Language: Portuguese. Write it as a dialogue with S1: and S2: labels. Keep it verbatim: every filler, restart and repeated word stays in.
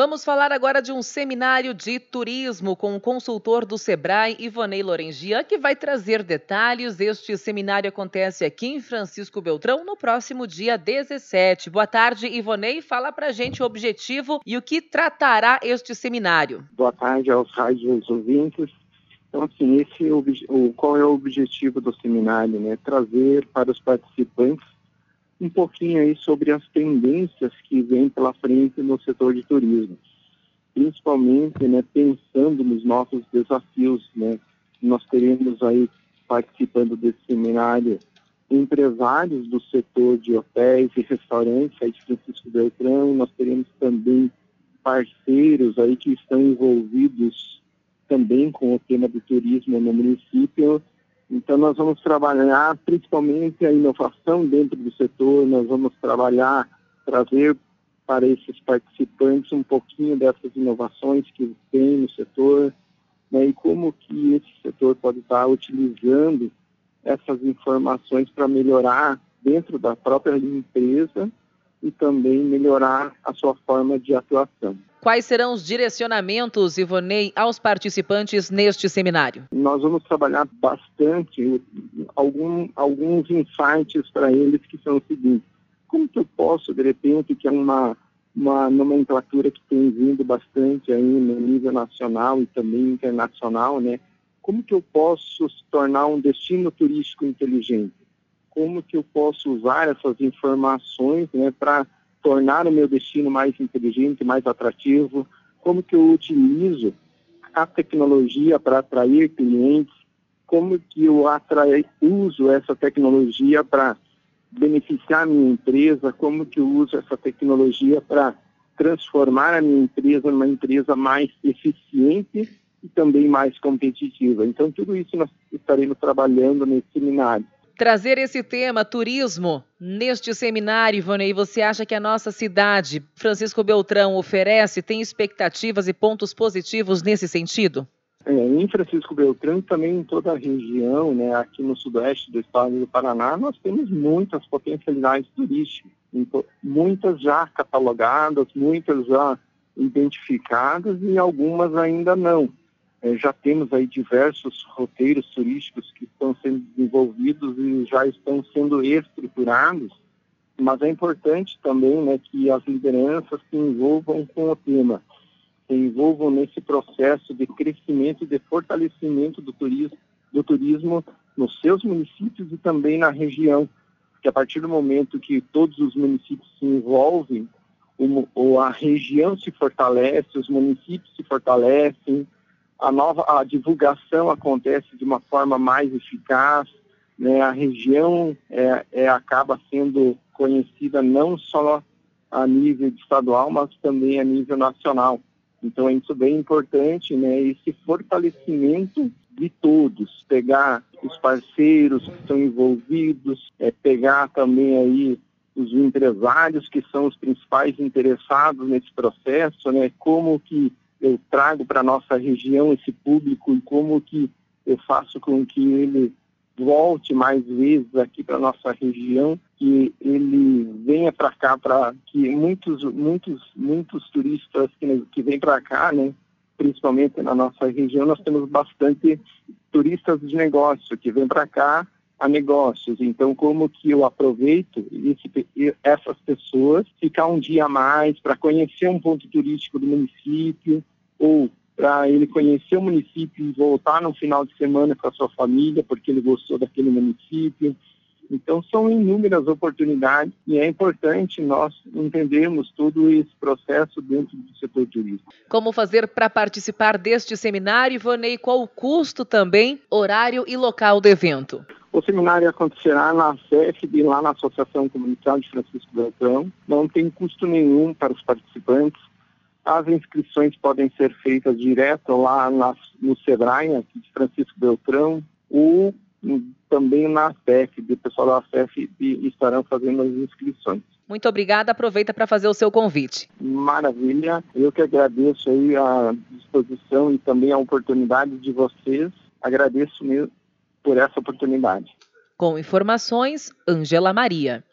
S1: Vamos falar agora de um seminário de turismo com o consultor do Sebrae, Ivonei Lorengian, que vai trazer detalhes. Este seminário acontece aqui em Francisco Beltrão no próximo dia dezessete. Boa tarde, Ivonei. Fala pra gente o objetivo e o que tratará este seminário.
S2: Boa tarde aos rádios ouvintes. Então, assim, esse, o, qual é o objetivo do seminário, né? Trazer para os participantes um pouquinho aí sobre as tendências que vêm pela frente no setor de turismo, principalmente, né, pensando nos nossos desafios, né? Nós teremos aí, participando desse seminário, empresários do setor de hotéis e restaurantes aí de Francisco Beltrão. Nós teremos também parceiros aí que estão envolvidos também com o tema do turismo no município. Então, nós vamos trabalhar principalmente a inovação dentro do setor, nós vamos trabalhar, trazer para esses participantes um pouquinho dessas inovações que tem no setor, né, e como que esse setor pode estar utilizando essas informações para melhorar dentro da própria empresa e também melhorar a sua forma de atuação.
S1: Quais serão os direcionamentos, Ivonei, aos participantes neste seminário?
S2: Nós vamos trabalhar bastante algum, alguns insights para eles, que são os seguintes. Como que eu posso, de repente, que é uma, uma nomenclatura que tem vindo bastante aí no nível nacional e também internacional, né? Como que eu posso se tornar um destino turístico inteligente? Como que eu posso usar essas informações, né, para tornar o meu destino mais inteligente, mais atrativo? Como que eu utilizo a tecnologia para atrair clientes? Como que eu atrai, uso essa tecnologia para beneficiar a minha empresa? Como que eu uso essa tecnologia para transformar a minha empresa numa empresa mais eficiente e também mais competitiva? Então, tudo isso nós estaremos trabalhando nesse seminário.
S1: Trazer esse tema, turismo, neste seminário, Ivonei, você acha que a nossa cidade, Francisco Beltrão, oferece, tem expectativas e pontos positivos nesse sentido?
S2: É, em Francisco Beltrão e também em toda a região, né, aqui no sudoeste do estado do Paraná, nós temos muitas potencialidades turísticas, muitas já catalogadas, muitas já identificadas e algumas ainda não. É, já temos aí diversos roteiros turísticos que estão sendo desenvolvidos e já estão sendo estruturados, mas é importante também, né, que as lideranças se envolvam com o tema, se envolvam nesse processo de crescimento e de fortalecimento do turismo, do turismo nos seus municípios e também na região, porque a partir do momento que todos os municípios se envolvem, o, a região se fortalece, os municípios se fortalecem, A, nova, a divulgação acontece de uma forma mais eficaz, né? A região é, é, acaba sendo conhecida não só a nível estadual, mas também a nível nacional. Então, é isso bem importante, né? Esse fortalecimento de todos, pegar os parceiros que estão envolvidos, é, pegar também aí os empresários que são os principais interessados nesse processo, né? Como que eu trago para a nossa região esse público e como que eu faço com que ele volte mais vezes aqui para a nossa região, que ele venha para cá, para que muitos, muitos, muitos turistas que, que vêm para cá, né, principalmente na nossa região, nós temos bastante turistas de negócio que vêm para cá a negócios. Então, como que eu aproveito esse, essas pessoas, ficar um dia a mais para conhecer um ponto turístico do município, ou para ele conhecer o município e voltar no final de semana com a sua família, porque ele gostou daquele município. Então, são inúmeras oportunidades e é importante nós entendermos todo esse processo dentro do setor turístico.
S1: Como fazer para participar deste seminário, Ivonei? Qual o custo também, horário e local do evento?
S2: O seminário acontecerá na C E F B, lá na Associação Comunitária de Francisco Beltrão. Não tem custo nenhum para os participantes. As inscrições podem ser feitas direto lá na, no Sebrae, aqui de Francisco Beltrão, ou também na C E F B. O pessoal da C E F B estarão fazendo as inscrições.
S1: Muito obrigada. Aproveita para fazer o seu convite.
S2: Maravilha. Eu que agradeço aí a disposição e também a oportunidade de vocês. Agradeço mesmo por essa oportunidade.
S1: Com informações, Ângela Maria.